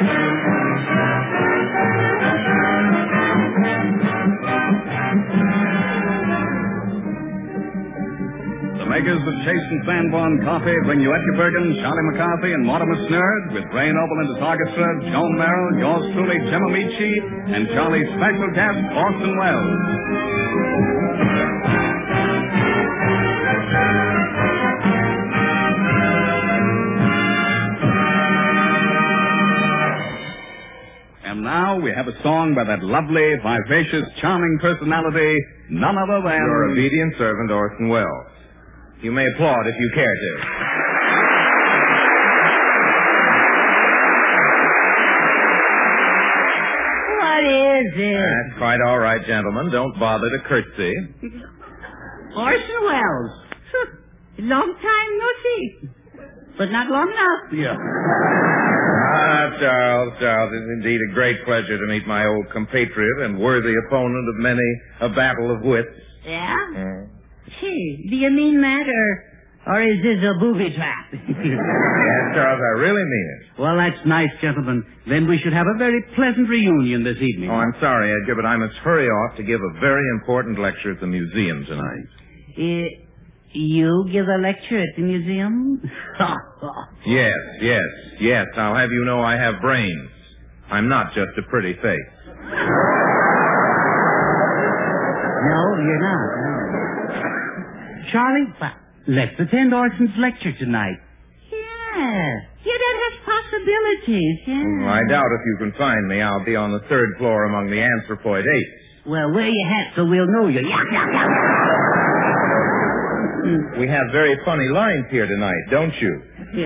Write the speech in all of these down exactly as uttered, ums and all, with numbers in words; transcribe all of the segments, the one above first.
The makers of Chase and Sanborn Coffee bring you Etty Bergen, Charlie McCarthy, and Mortimer Snerd with Ray Noble and his orchestra, Joan Merrill, yours truly, Jim Amici, and Charlie's special guest, Orson Welles. And now we have a song by that lovely, vivacious, charming personality, none other than... Your obedient servant, Orson Welles. You may applaud if you care to. What is it? That's quite all right, gentlemen. Don't bother to curtsy. Orson Welles. Long time no see. But not long enough. Yeah. Ah, Charles, Charles, it's indeed a great pleasure to meet my old compatriot and worthy opponent of many a battle of wits. Yeah? Mm. Gee, do you mean that, or, or is this a booby trap? Yes, Charles, I really mean it. Well, that's nice, gentlemen. Then we should have a very pleasant reunion this evening. Oh, I'm sorry, Edgar, but I must hurry off to give a very important lecture at the museum tonight. Uh, you give a lecture at the museum? Yes, yes, yes. I'll have you know I have brains. I'm not just a pretty face. No, you're not. No. Charlie, let's attend Orson's lecture tonight. Yeah. Yeah, that has possibilities, yeah. Well, I doubt if you can find me. I'll be on the third floor among the anthropoid apes. Well, wear your hat so we'll know you. Yeah, yeah, yeah. We have very funny lines here tonight, don't you? Yeah.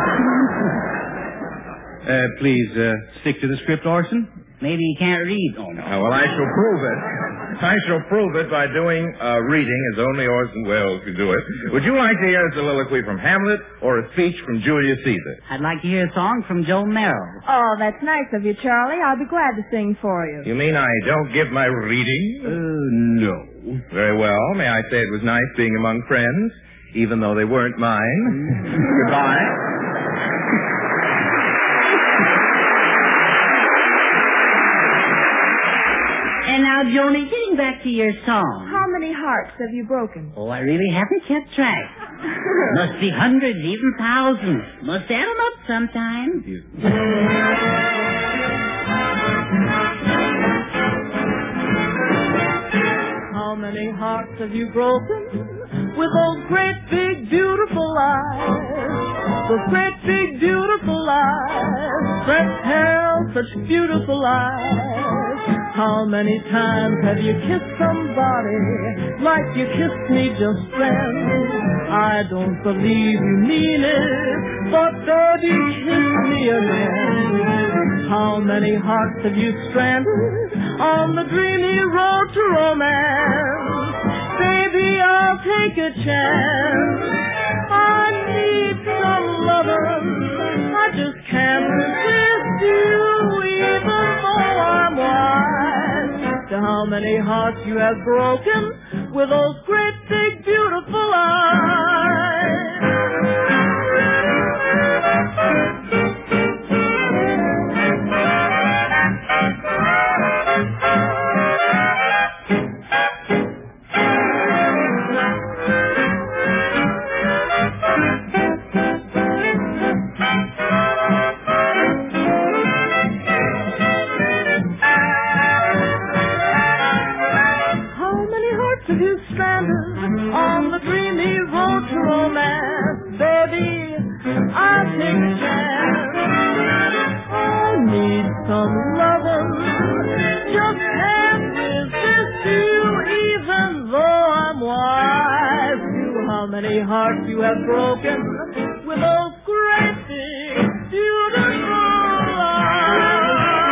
Uh, please, uh, stick to the script, Orson. Maybe you can't read. Oh, no. Uh, well, I shall prove it. I shall prove it by doing uh, reading as only Orson Welles could do it. Would you like to hear a soliloquy from Hamlet or a speech from Julius Caesar? I'd like to hear a song from Joan Merrill. Oh, that's nice of you, Charlie. I'll be glad to sing for you. You mean I don't give my reading? Uh, no. Very well. May I say it was nice being among friends, even though they weren't mine. Goodbye. And now, Joni, getting back to your song. How many hearts have you broken? Oh, I really haven't kept track. Must be hundreds, even thousands. Must add them up sometime. How many hearts have you broken with those great big beautiful eyes? Those great big beautiful eyes that tell such beautiful eyes. How many times have you kissed somebody like you kissed me just then? I don't believe you mean it, but baby, kiss me again. How many hearts have you stranded on the dreamy road to romance? Baby, I'll take a chance. I need some lovin'. I just can't resist you, even though I'm wise. To how many hearts you have broken with those great big beautiful eyes. On the dreamy road to romance, baby, I'll take a chance. I need some lovin', just can't resist you, even though I'm wise. To how many hearts you have broken with those great big beautiful eyes.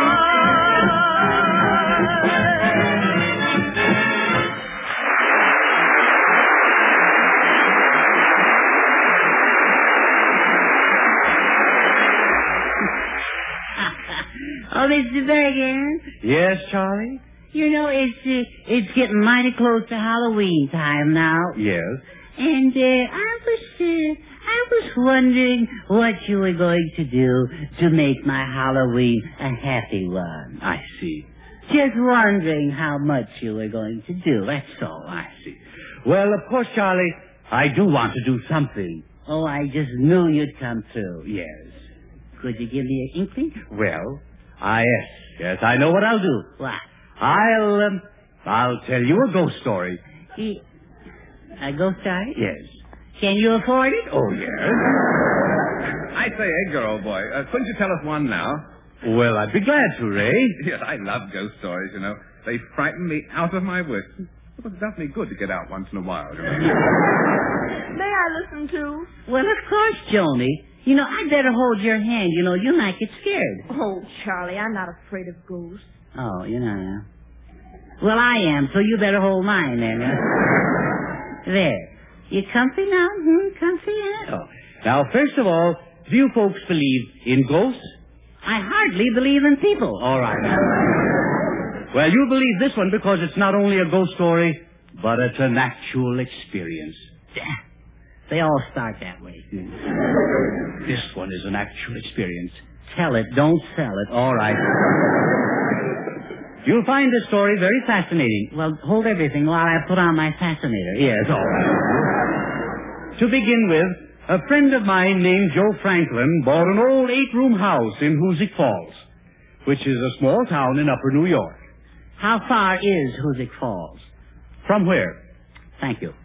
Oh, Mister Bergen. Yes, Charlie? You know, it's uh, it's getting mighty close to Halloween time now. Yes. And uh, I was, uh, I was wondering what you were going to do to make my Halloween a happy one. I see. Just wondering how much you were going to do. That's all. I see. Well, of course, Charlie, I do want to do something. Oh, I just knew you'd come through. Yes. Could you give me an inkling? Well, I yes, yes, I know what I'll do. What? I'll, um, I'll tell you a ghost story. He, a ghost story? Yes. Can you afford it? Oh, yes. I say, Edgar, old boy, uh, couldn't you tell us one now? Well, I'd be glad to, Ray. Yes, I love ghost stories, you know. They frighten me out of my wits. It was definitely good to get out once in a while, you know. May I listen to? Well, of course, Joni. You know, I'd better hold your hand. You know, you might get scared. Oh, Charlie, I'm not afraid of ghosts. Oh, you know, yeah. Well, I am, so you better hold mine then. Huh? There. You comfy now? Hmm, comfy, huh? Oh. Now, first of all, do you folks believe in ghosts? I hardly believe in people. All right. Well, you believe this one because it's not only a ghost story, but it's an actual experience. They all start that way. This one is an actual experience. Tell it, don't sell it. All right. You'll find this story very fascinating. Well, hold everything while I put on my fascinator. Yes, all right. To begin with, a friend of mine named Joe Franklin bought an old eight-room house in Hoosick Falls, which is a small town in upper New York. How far is Hoosick Falls? From where? Thank you.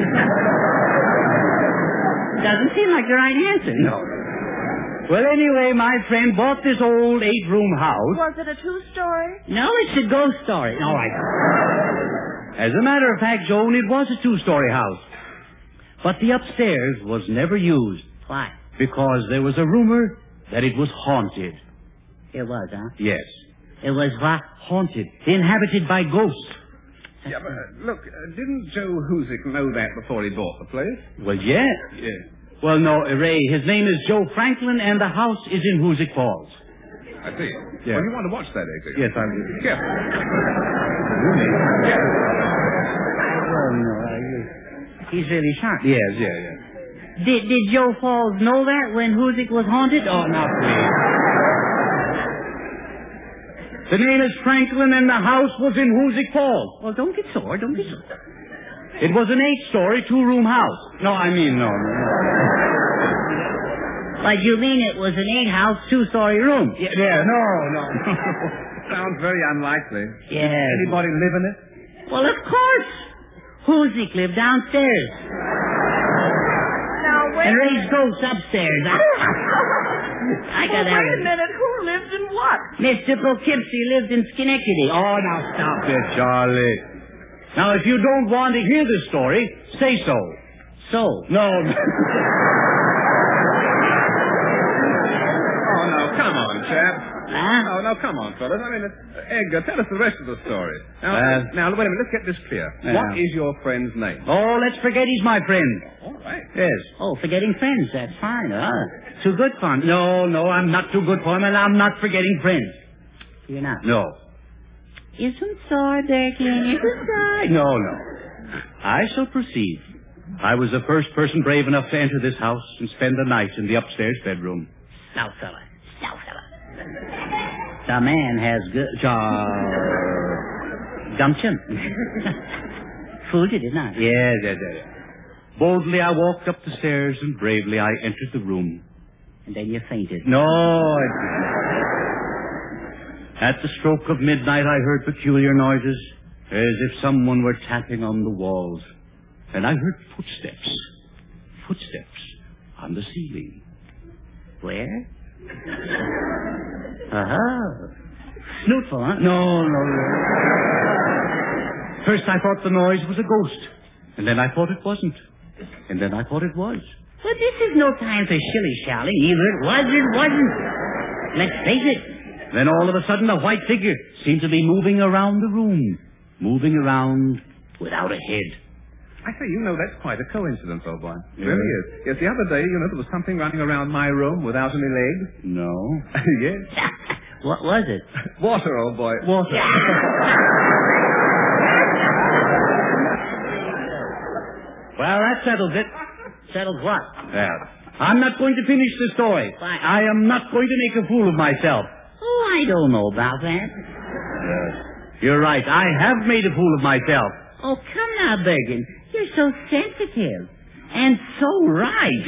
Doesn't seem like the right answer. No. Well, anyway, my friend bought this old eight-room house. Was it a two-story? No, it's a ghost story. All right. As a matter of fact, Joan, it was a two-story house. But the upstairs was never used. Why? Because there was a rumor that it was haunted. It was, huh? Yes. It was what? Haunted. Inhabited by ghosts. Yeah, but uh, look, uh, didn't Joe Hoosick know that before he bought the place? Well, yeah. Yeah. Well, no, Ray, his name is Joe Franklin, and the house is in Hoosick Falls. I see. Yeah. Well, you want to watch that, Edgar? Yes, I will. Careful. Oh, no. I- He's really sharp. Yes, yeah, yeah. Did, did Joe Falls know that when Hoosick was haunted? Oh, now, please. The name is Franklin, and the house was in Hoosick Falls. Well, don't get sore. Don't get sore. It was an eight-story, two-room house. No, I mean, no, no, no. Like, you mean it was an eight-house, two-story room? Yeah, yeah, no, no. Sounds very unlikely. Yes. Anybody live in it? Well, of course. Hoosick lived downstairs. Now, wait And a raised ghosts upstairs. I got Well, that wait a one. minute. Who lived in what? Mister Poughkeepsie lived in Schenectady. Oh, now stop it, Charlie. Now, if you don't want to hear this story, say so. So? No. Oh, no, come on, chap. Huh? Oh, no, come on, fellas. I mean, uh, Edgar, tell us the rest of the story. Now, Uh, now, wait a minute. Let's get this clear. Yeah. What is your friend's name? Oh, let's forget he's my friend. All right. Yes. Oh, forgetting friends. That's fine. Huh? Too good for him. No, no, I'm not too good for him, and I'm not forgetting friends. You're not. No. Isn't sorry, Berkeley? Isn't sorry? No, no. I shall proceed. I was the first person brave enough to enter this house and spend the night in the upstairs bedroom. Stout fella. Stout fella. The man has good... Uh, gumption. Fooled you, didn't I? Yes, yes, yes. Boldly I walked up the stairs and bravely I entered the room. And then you fainted. No, I didn't. At the stroke of midnight I heard peculiar noises, as if someone were tapping on the walls. And I heard footsteps. Footsteps on the ceiling. Where? Uh-huh. Snootful, huh? No, no, no. First I thought the noise was a ghost. And then I thought it wasn't. And then I thought it was. Well, this is no time for shilly-shally. Either it was or it wasn't. Let's face it. Then all of a sudden a white figure seemed to be moving around the room. Moving around without a head. I say, you know, that's quite a coincidence, old boy. It Yeah. really is. Yes, the other day, you know, there was something running around my room without any legs. No. Yes. What was it? Water, old boy. Water. Well, that settles it. Settled what? Well, I'm not going to finish the story. Why? I am not going to make a fool of myself. Oh, I don't know about that. Uh, you're right. I have made a fool of myself. Oh, come now, Bergen. You're so sensitive. And so right.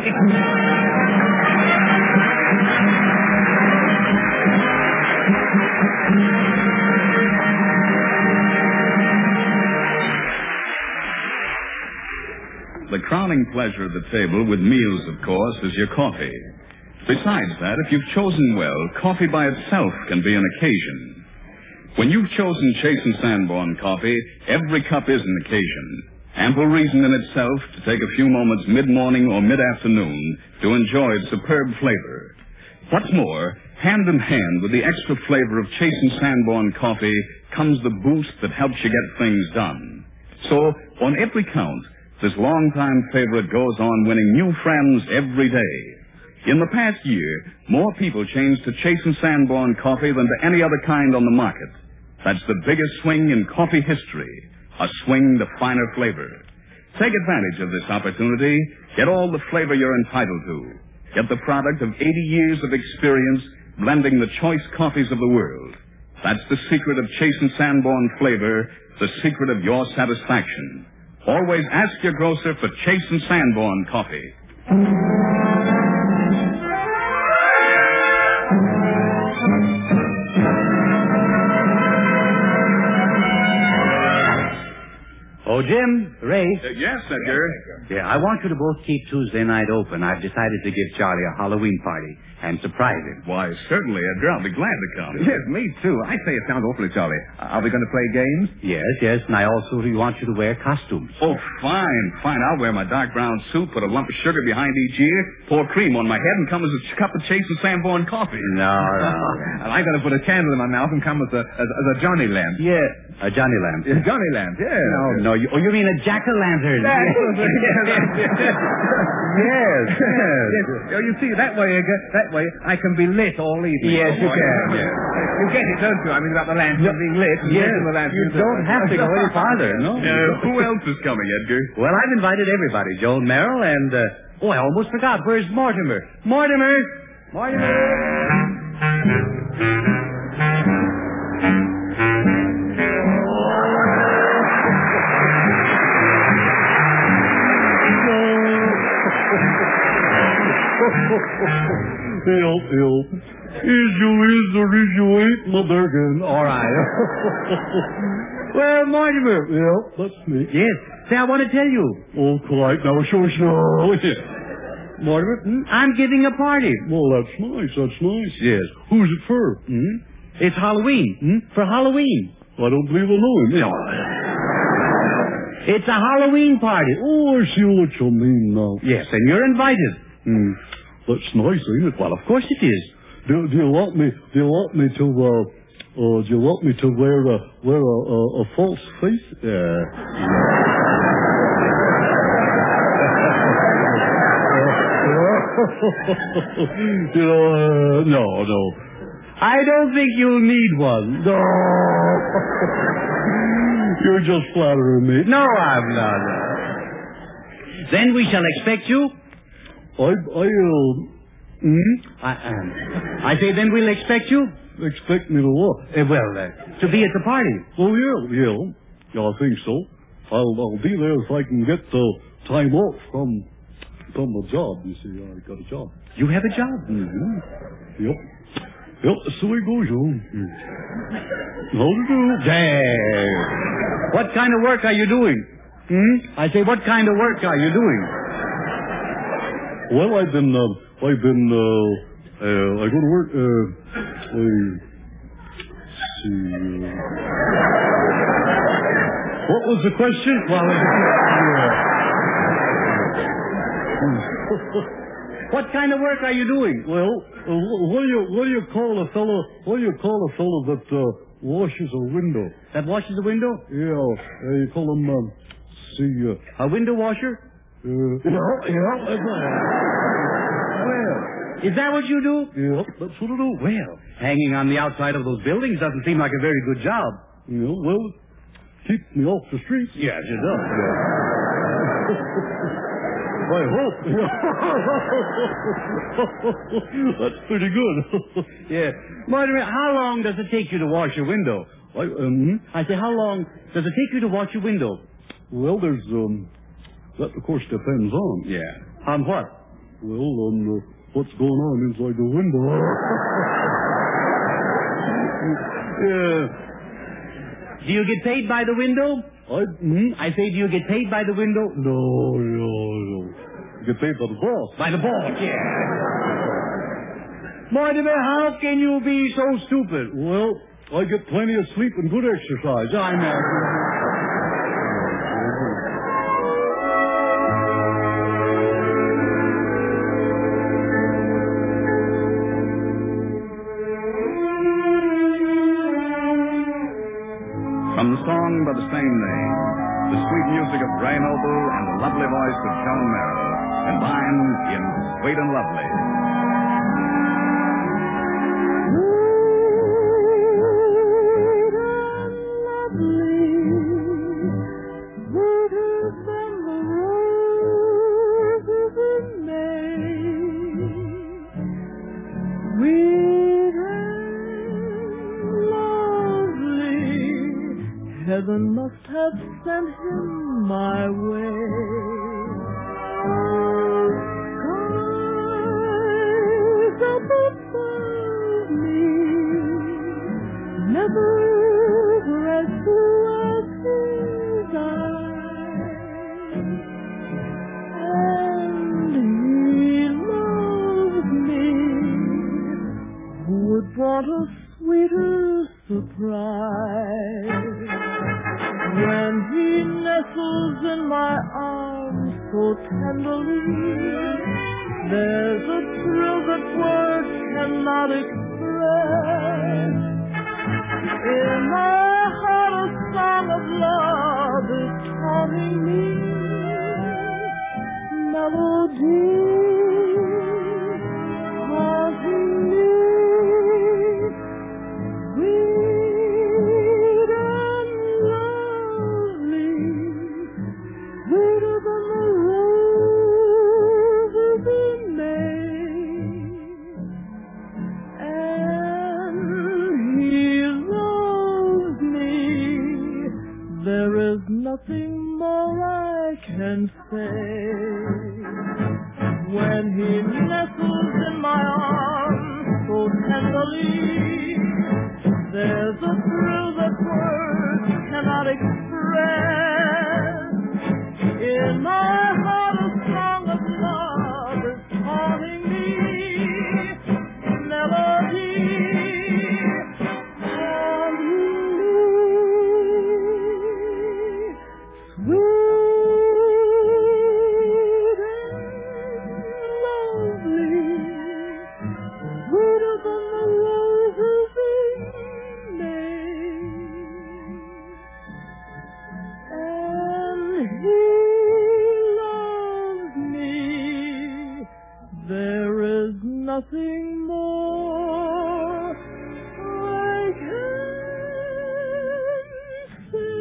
The crowning pleasure of the table, with meals, of course, is your coffee. Besides that, if you've chosen well, coffee by itself can be an occasion. When you've chosen Chase and Sanborn coffee, every cup is an occasion. Ample reason in itself to take a few moments mid-morning or mid-afternoon to enjoy its superb flavor. What's more, hand in hand with the extra flavor of Chase and Sanborn coffee comes the boost that helps you get things done. So, on every count, this longtime favorite goes on winning new friends every day. In the past year, more people changed to Chase and Sanborn coffee than to any other kind on the market. That's the biggest swing in coffee history, a swing to finer flavor. Take advantage of this opportunity. Get all the flavor you're entitled to. Get the product of eighty years of experience blending the choice coffees of the world. That's the secret of Chase and Sanborn flavor, the secret of your satisfaction. Always ask your grocer for Chase and Sanborn coffee. Oh, Jim, Ray. Uh, yes, Edgar. Yeah, I want you to both keep Tuesday night open. I've decided to give Charlie a Halloween party and surprise him. Why, certainly, Edgar. I'll be glad to come. Yes, me too. I say it sounds awfully jolly. Are we going to play games? Yes, yes, and I also want you to wear costumes. Oh, fine, fine. I'll wear my dark brown suit, put a lump of sugar behind each ear, pour cream on my head, and come as a cup of Chase and Sanborn coffee. No, no. And I'm going to put a candle in my mouth and come as a, as, as a Johnny lamp. Yeah, a Johnny Lamb. Yeah, Johnny lamp, yeah. No, no, you, oh, you mean a jack-o'-lantern? yes, yes, yes. Oh, you see, that way, Edgar, that way, I can be lit all evening. Yes, you can. Yes. You get it, don't you? I mean, about the lantern being lit. And Yes, the lantern. you don't have to go any farther, no? Uh, who else is coming, Edgar? Well, I've invited everybody. Joan Merrill and, uh, oh, I almost forgot. Where's Mortimer? Mortimer! Mortimer! Help, help. Is you is or is you ain't, my Bergen. All right. Well, Mortimer. Yeah, that's me. Yes. Say, I want to tell you. Oh, quite. Now, sure, sure. Mortimer, hmm? I'm giving a party. Well, that's nice. That's nice. Yes. Who's it for? Hmm? It's Halloween. Hmm? For Halloween. I don't believe I know him. No. It's a Halloween party. Oh, I see what you mean now. Yes, and you're invited. Hmm. That's nice, ain't it? Well, of course it is. Do, do you want me? Do you want me to? Uh, uh, do you want me to wear a wear a, a, a false face? Uh, you know, uh, no, no. I don't think you'll need one. No. You're just flattering me. No, I'm not. Then we shall expect you. I, I, uh, Hmm? I, um, I say then we'll expect you. expect me to what? Uh, well, uh, to be at the party. Oh, yeah, yeah. Yeah, I think so. I'll, I'll be there if I can get the time off from, from the job. You see, I got a job. You have a job? Mm-hmm. Yep. Yep, so it goes on. How to do? Hey. What kind of work are you doing? Hmm? I say, what kind of work are you doing? Well, I've been, uh, I've been, uh, uh, I go to work, uh, I, see, uh, what was the question? Well, yeah. what kind of work are you doing? Well, uh, what do you, what do you call a fellow, what do you call a fellow that, uh, washes a window? That washes the window? Yeah, uh, you call him, um, see, uh, A window washer? uh, yeah, yeah, that's right. Well, is that what you do? Yeah, that's what I do. Well, hanging on the outside of those buildings doesn't seem like a very good job. Yeah, well, keeps me off the streets. Yes, it does. I hope. That's pretty good. Yeah. Mortimer, how long does it take you to wash your window? I, um, I say, how long does it take you to wash your window? well, there's, um, that of course depends on. Yeah. On what? Well, on uh, what's going on inside the window. Uh, do you get paid by the window? I, hmm? I say, do you get paid by the window? No, no, no. Get paid by the boss. By the boss, yeah. Mortimer, how can you be so stupid? Well, I get plenty of sleep and good exercise. I know. From the song by the same name, the sweet music of Ray Noble and the lovely voice of Joan Merrill, combined in Sweet and Lovely. Heaven must have sent him my way. Skies up above me, never as blue as his eyes. And he loves me. Who would want a sweeter surprise? When he nestles in my arms so tenderly, there's a thrill that words cannot express. In my heart a song of love is calling me, melody haunting me. Nothing more I can say. When he nestles in my arms so tenderly, there's a thrill that words cannot express. In my heart a song of love is calling me, melody. Nothing more I can say.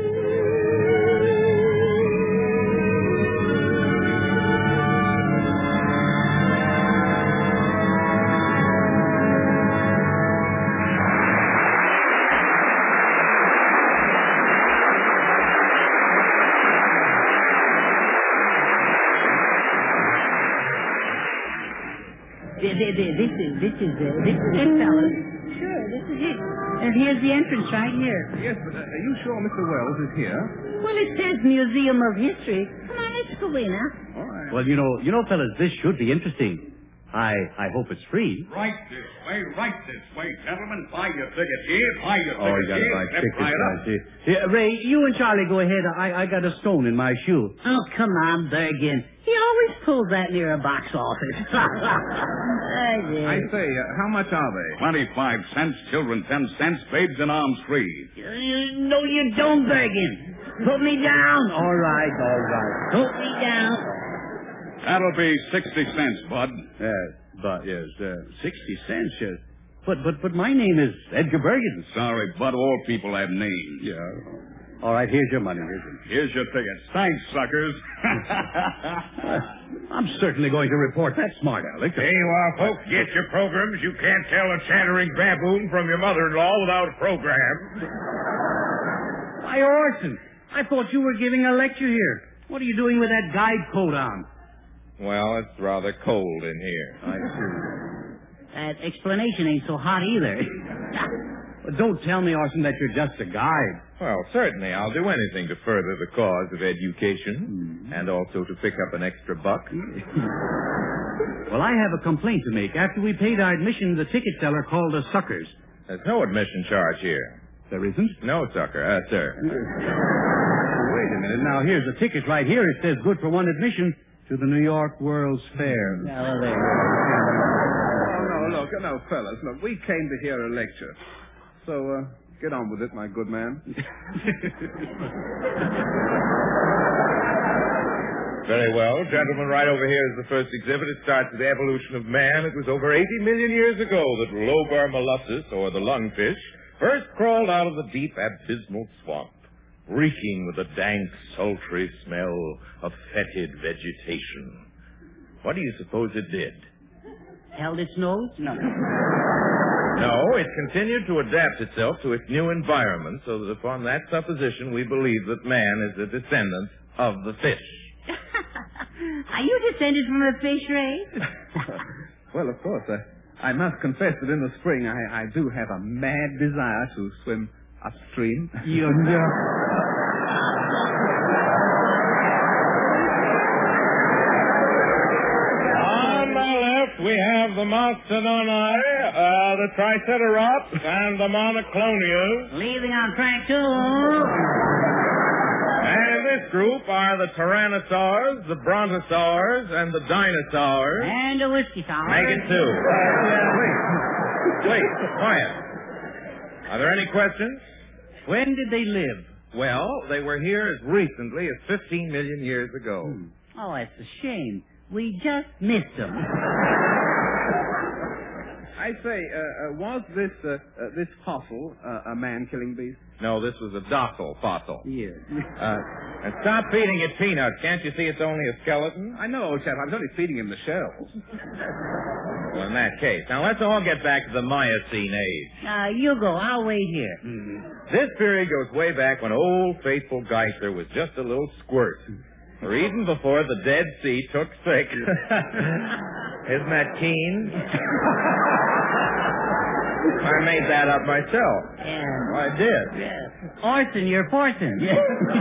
This is, this is, this is, uh, this is it, fellas. Sure, this is it. And here's the entrance right here. Yes, but uh, are you sure Mister Wells is here? Well, it says Museum of History. Come on, let's go in, huh? All right. Well, you know, you know, fellas, this should be interesting. I I hope it's free. Right this way, right this way, gentlemen. Buy your ticket here, buy your Oh, you ticket got to here. buy Step tickets, right up. I see. Yeah, Ray, you and Charlie go ahead. I, I got a stone in my shoe. Oh, come on, Bergen. He always pulls that near a box office. I did. I say, uh, how much are they? Twenty-five cents, children ten cents, babes in arms free. You, no, you don't, Bergen. Put me down. All right, all right. Put me down. That'll be sixty cents, Bud. Yes, but yes, uh, sixty cents. Yes. But but but my name is Edgar Bergen. Sorry, Bud. All people have names. Yeah. All right, here's your money. Here's your... Here's your tickets. Thanks, suckers. I'm certainly going to report that smart aleck. There you are, folks. Get your programs. You can't tell a chattering baboon from your mother-in-law without a program. Why, Orson, I thought you were giving a lecture here. What are you doing with that guide coat on? Well, it's rather cold in here. I see. That explanation ain't so hot either. But don't tell me, Orson, that you're just a guide. Well, certainly. I'll do anything to further the cause of education mm. and also to pick up an extra buck. Well, I have a complaint to make. After we paid our admission, the ticket seller called us suckers. There's no admission charge here. There isn't? No, sucker. Uh, sir. Wait a minute. Now, here's a ticket right here. It says good for one admission to the New York World's Fair. Now, there. Oh, no, look, no, fellas, look, we came to hear a lecture. So, uh, get on with it, my good man. Very well. Gentlemen, right over here is the first exhibit. It starts with the evolution of man. It was over eighty million years ago that Lobar mollussus, or the lungfish, first crawled out of the deep abysmal swamp, reeking with the dank, sultry smell of fetid vegetation. What do you suppose it did? Held its nose? No. No, it continued to adapt itself to its new environment, so that upon that supposition we believe that man is a descendant of the fish. Are you descended from a fish, Ray? Well, of course. Uh, I must confess that in the spring I, I do have a mad desire to swim upstream. You know. On my left, we have the Mastodoni, uh, the Triceratops, and the Monoclonius. Leaving on track two. And this group are the Tyrannosaurs, the Brontosaurs, and the Dinosaurs. And a whiskey sour. Make it two. Uh, wait. Wait. Quiet. Are there any questions? When did they live? Well, they were here as recently as fifteen million years ago. Hmm. Oh, that's a shame. We just missed them. I say, uh, uh, was this uh, uh, this fossil uh, a man-killing beast? No, this was a docile fossil. Yes. Uh, and stop feeding it peanuts. Can't you see it's only a skeleton? I know, old chap. I was only feeding him the shells. Well, in that case. Now, let's all get back to the Miocene age. Uh, you go. I'll wait here. Mm-hmm. This period goes way back when old faithful Geyser was just a little squirt. Or even before the Dead Sea took sick. Isn't that keen? I made that up myself. Yeah. Well, I did. Yeah. Orson, you're forcing. Yeah.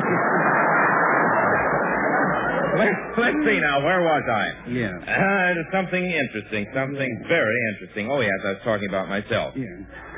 let's, let's see now. Where was I? Yeah. Uh, there's something interesting. Something very interesting. Oh, yes, I was talking about myself. Yeah.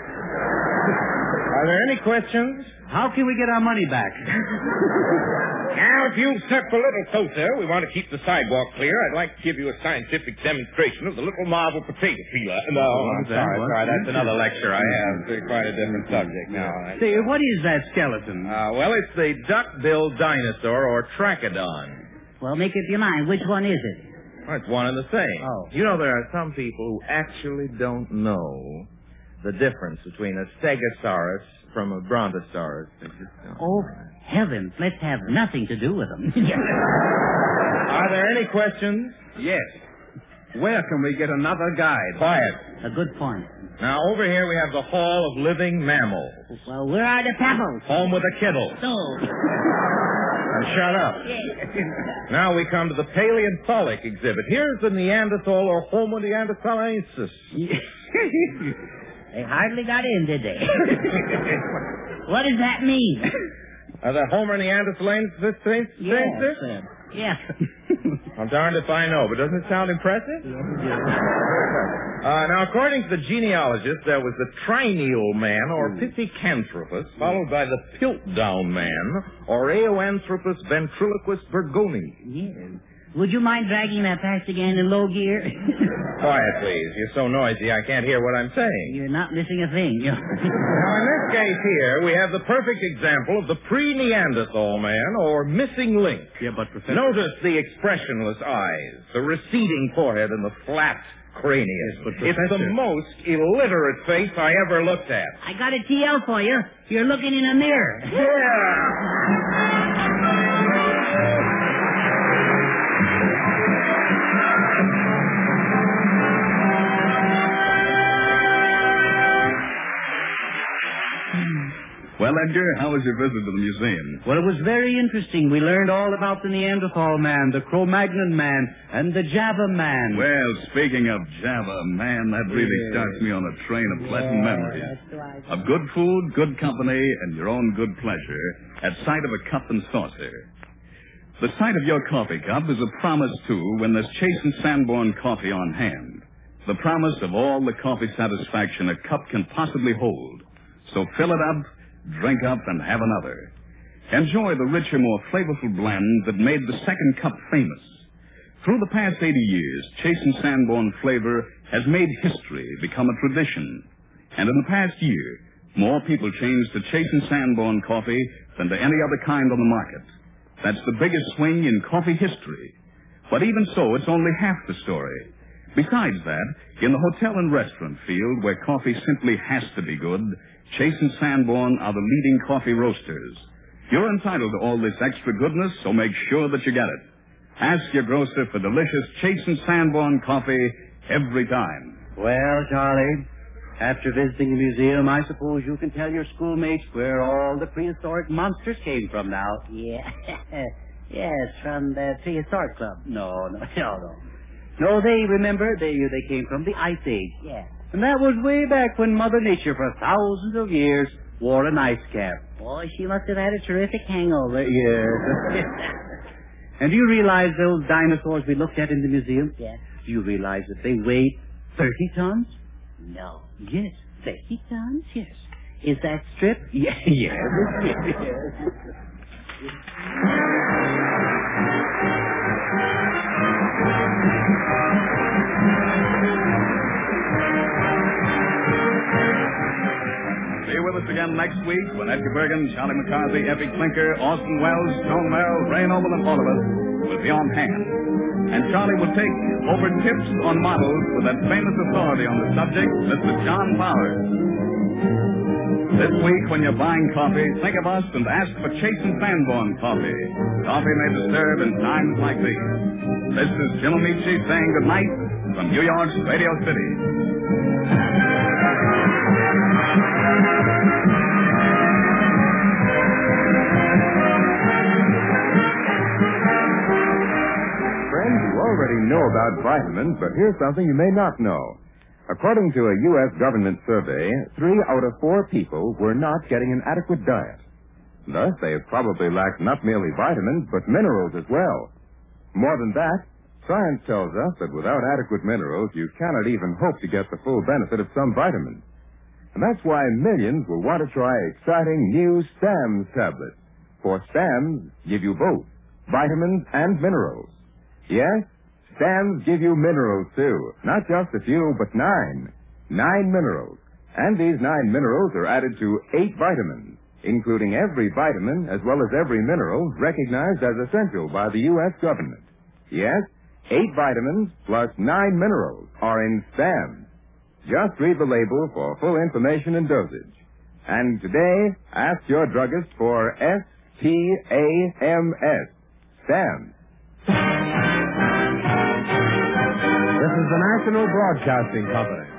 Are there any questions? How can we get our money back? Now, if you'll step a little closer, we want to keep the sidewalk clear. I'd like to give you a scientific demonstration of the little marble potato peeler. No, I'm sorry, sorry. That's another lecture I have. It's quite a different subject now. Say, what is that skeleton? Uh, well, it's the duck-billed dinosaur, or Trachodon. Well, make up your mind. Which one is it? Well, it's one and the same. Oh. You know, there are some people who actually don't know the difference between a Stegosaurus from a Brontosaurus. They just don't. Oh, heavens. Let's have nothing to do with them. Are there any questions? Yes. Where can we get another guide? Quiet. A good point. Now, over here we have the Hall of Living Mammals. Well, where are the pebbles? Home with the kittles. Oh. And shut up. Yes. Now we come to the Paleontologic exhibit. Here's the Neanderthal or Homo neanderthalensis. They hardly got in, did they? What does that mean? Uh, the Homo neanderthalensis thing? Yes. thing? Yes. I'm darned if I know, but doesn't it sound impressive? Yes, it does. Uh, now, according to the genealogist, there was the Trineal man, or Pithecanthropus, followed by the Piltdown man, or Eoanthropus ventriloquus bergoni. Yes. Would you mind dragging that plastic hand in low gear? Quiet, please. You're so noisy I can't hear what I'm saying. You're not missing a thing. Now, in this case here, we have the perfect example of the pre-Neanderthal man, or missing link. Yeah, but Professor... Notice the expressionless eyes, the receding forehead, and the flat cranium. Yes, but It's Professor... the most illiterate face I ever looked at. I got a T L for you. You're looking in a mirror. Yeah! Well, Edgar, how was your visit to the museum? Well, it was very interesting. We learned all about the Neanderthal man, the Cro-Magnon man, and the Java man. Well, speaking of Java, man, that really Yeah. starts me on a train of pleasant Yeah, memories. that's right. Of good food, good company, and your own good pleasure at sight of a cup and saucer. The sight of your coffee cup is a promise, too, when there's Chase and Sanborn coffee on hand. The promise of all the coffee satisfaction a cup can possibly hold. So fill it up, drink up, and have another. Enjoy the richer, more flavorful blend that made the second cup famous. Through the past eighty years, Chase and Sanborn flavor has made history, become a tradition. And in the past year, more people changed to Chase and Sanborn coffee than to any other kind on the market. That's the biggest swing in coffee history. But even so, it's only half the story. Besides that, in the hotel and restaurant field, where coffee simply has to be good, Chase and Sanborn are the leading coffee roasters. You're entitled to all this extra goodness, so make sure that you get it. Ask your grocer for delicious Chase and Sanborn coffee every time. Well, Charlie, after visiting the museum, I suppose you can tell your schoolmates where all the prehistoric monsters came from now. Yeah. Yes, from the Prehistoric Club. No, no, no, no. No, they, remember, they, they came from the Ice Age. Yeah. And that was way back when Mother Nature, for thousands of years, wore an ice cap. Boy, she must have had a terrific hangover. Yes. And do you realize those dinosaurs we looked at in the museum? Yes. Do you realize that they weighed thirty tons? No. Yes, thirty tons, yes. Is that strip? Yeah, yes. Be with us again next week when Edgar Bergen, Charlie McCarthy, Effie Clinker, Austin Wells, Joan Merrill, Ray Noble, and all of us will be on hand. And Charlie will take over tips on models with that famous authority on the subject, Mister John Bowers. This week, when you're buying coffee, think of us and ask for Chase and Sanborn coffee. Coffee made to serve in times like these. This is Jim Amici saying good night from New York's Radio City. Friends, you already know about vitamins, but here's something you may not know. According to a U S government survey, three out of four people were not getting an adequate diet. Thus, they have probably lacked not merely vitamins, but minerals as well. More than that, science tells us that without adequate minerals, you cannot even hope to get the full benefit of some vitamins. And that's why millions will want to try exciting new STAMS tablets. For STAMS give you both vitamins and minerals. Yes, STAMS give you minerals, too. Not just a few, but nine. Nine minerals. And these nine minerals are added to eight vitamins, including every vitamin as well as every mineral recognized as essential by the U S government. Yes, eight vitamins plus nine minerals are in STAMS. Just read the label for full information and dosage. And today, ask your druggist for S T A M S. STAMS. This is the National Broadcasting Company.